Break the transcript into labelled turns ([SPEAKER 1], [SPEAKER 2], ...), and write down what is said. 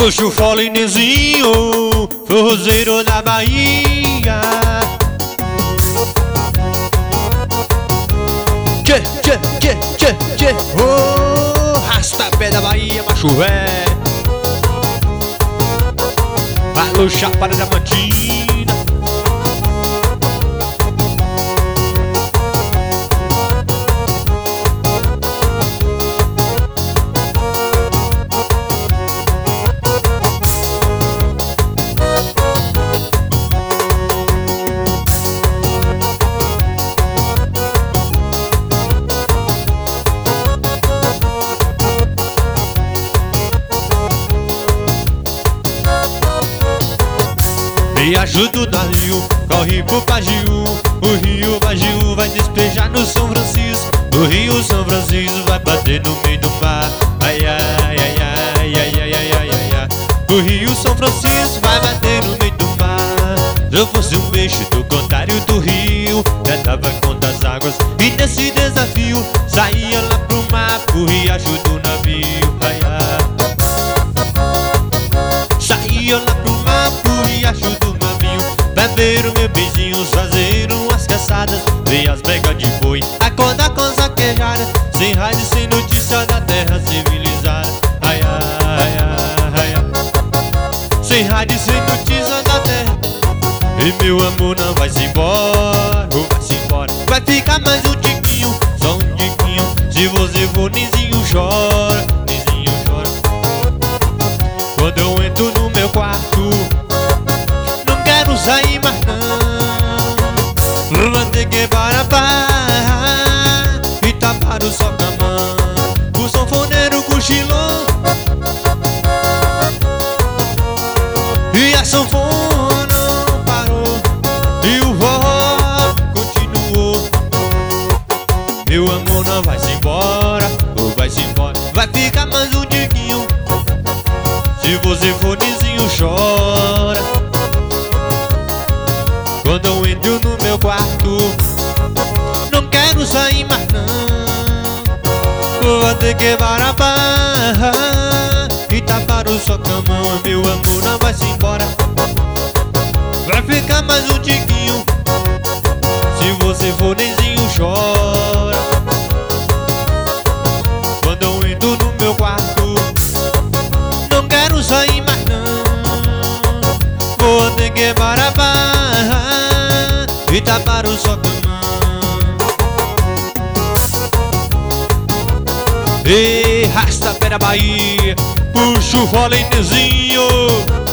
[SPEAKER 1] Puxa o fole, Nezinho, forrozeiro da Bahia. Tchê, oh, rasta-pé da Bahia, macho véi. Alô, Chapada da Mantina. Me ajuda o navio, corre pro Pajiú. O rio Pajiú vai despejar no São Francisco. O rio São Francisco vai bater no meio do mar. Ai, ai, ai, ai, ai, ai, ai, ai, ai, ai. O rio São Francisco vai bater no meio do mar. Se eu fosse um peixe do contrário do rio, nadava contra as águas e nesse desafio saía lá pro mar, pro riacho do navio. Ai, ai. Saía lá pro mar, pro riacho do navio. Beberam meu beijinhos, fazeram as caçadas. Veio as bregas de boi, acordar com saquejada. Sem rádio, sem notícia da terra civilizada. Ai, ai, ai, ai, ai. Sem rádio, sem notícia da terra. E meu amor não vai se embora, ou vai se embora. Vai ficar mais um tiquinho, só um tiquinho. Se você for, Nezinho chora, Nezinho chora. Quando eu entro no meu quarto, não quero sair mais não. Vou ter que parar e tapar o sol com a mão. O sanfoneiro cochilou e a sanfona não parou, e o forró continuou. Meu amor não vai se embora, ou vai se embora. Vai ficar mais um tiquinho. Se você for, Nezinho chora. Quando eu entro no meu quarto, não quero sair mais não. Vou ter que parar e tapar o sol com a mão. Meu amor não vai se embora. Vai ficar mais um tiquinho. Se você for, Nezinho chora. Quando eu entro no meu quarto, não quero sair mais não. Vou ter que parar e tapar o sol com a mão. Ei, rasta-pé da Bahia, puxa o fole, Nezinho.